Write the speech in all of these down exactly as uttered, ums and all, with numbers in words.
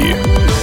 Новости.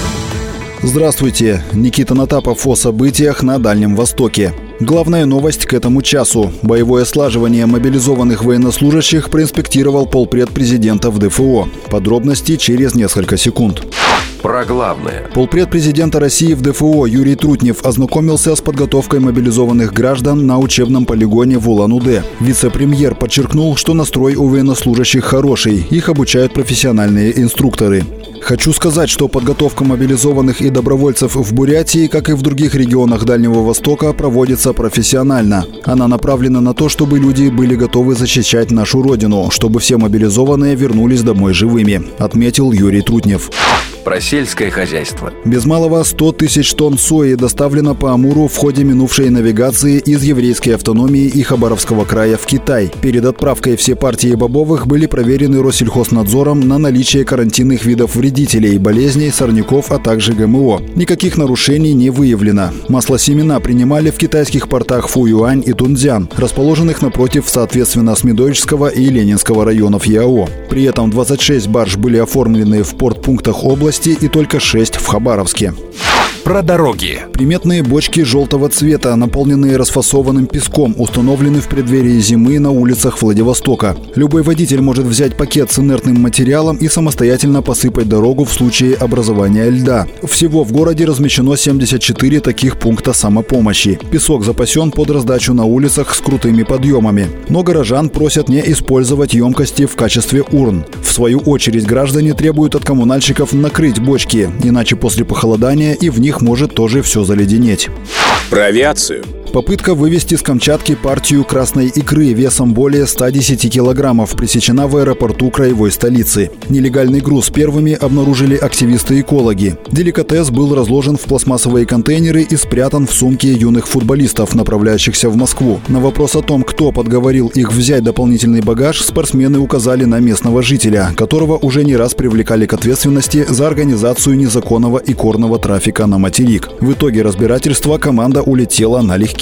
Здравствуйте. Никита Натапов о событиях на Дальнем Востоке. Главная новость к этому часу. Боевое слаживание мобилизованных военнослужащих проинспектировал полпред президента в ДФО. Подробности через несколько секунд. Про главное. Полпред президента России в ДФО Юрий Трутнев ознакомился с подготовкой мобилизованных граждан на учебном полигоне в Улан-Удэ. Вице-премьер подчеркнул, что настрой у военнослужащих хороший. Их обучают профессиональные инструкторы. Хочу сказать, что подготовка мобилизованных и добровольцев в Бурятии, как и в других регионах Дальнего Востока, проводится профессионально. Она направлена на то, чтобы люди были готовы защищать нашу родину, чтобы все мобилизованные вернулись домой живыми, отметил Юрий Трутнев. Про сельское хозяйство. Без малого сто тысяч тонн сои доставлено по Амуру в ходе минувшей навигации из еврейской автономии и Хабаровского края в Китай. Перед отправкой все партии бобовых были проверены Россельхознадзором на наличие карантинных видов вредителей, болезней, сорняков, а также ГМО. Никаких нарушений не выявлено. Маслосемена принимали в китайских портах Фуюань и Тунцзян, расположенных напротив, соответственно, Смедовического и Ленинского районов ЯО. При этом двадцать шесть барж были оформлены в портпунктах области и только шесть в Хабаровске. Про дороги. Приметные бочки желтого цвета, наполненные расфасованным песком, установлены в преддверии зимы на улицах Владивостока. Любой водитель может взять пакет с инертным материалом и самостоятельно посыпать дорогу в случае образования льда. Всего в городе размещено семьдесят четыре таких пункта самопомощи. Песок запасен под раздачу на улицах с крутыми подъемами. Но горожан просят не использовать емкости в качестве урн. В свою очередь граждане требуют от коммунальщиков накрыть бочки, иначе после похолодания и в них может тоже все заледенеть. Про авиацию. Попытка вывести с Камчатки партию красной икры весом более ста десяти килограммов пресечена в аэропорту краевой столицы. Нелегальный груз первыми обнаружили активисты-экологи. Деликатес был разложен в пластмассовые контейнеры и спрятан в сумке юных футболистов, направляющихся в Москву. На вопрос о том, кто подговорил их взять дополнительный багаж, спортсмены указали на местного жителя, которого уже не раз привлекали к ответственности за организацию незаконного икорного трафика на материк. В итоге разбирательства команда улетела налегке.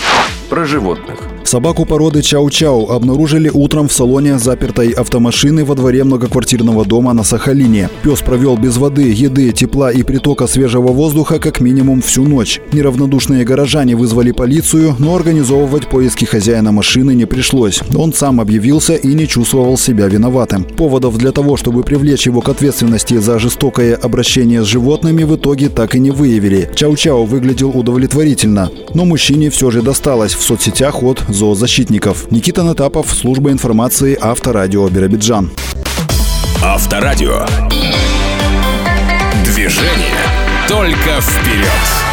Про животных. Собаку породы Чау-Чау обнаружили утром в салоне запертой автомашины во дворе многоквартирного дома на Сахалине. Пес провел без воды, еды, тепла и притока свежего воздуха как минимум всю ночь. Неравнодушные горожане вызвали полицию, но организовывать поиски хозяина машины не пришлось. Он сам объявился и не чувствовал себя виноватым. Поводов для того, чтобы привлечь его к ответственности за жестокое обращение с животными, в итоге так и не выявили. Чау-Чау выглядел удовлетворительно, но мужчине все же досталось в соцсетях от зоозащитников. Никита Натапов, служба информации Авторадио Биробиджан. Авторадио. Движение только вперед.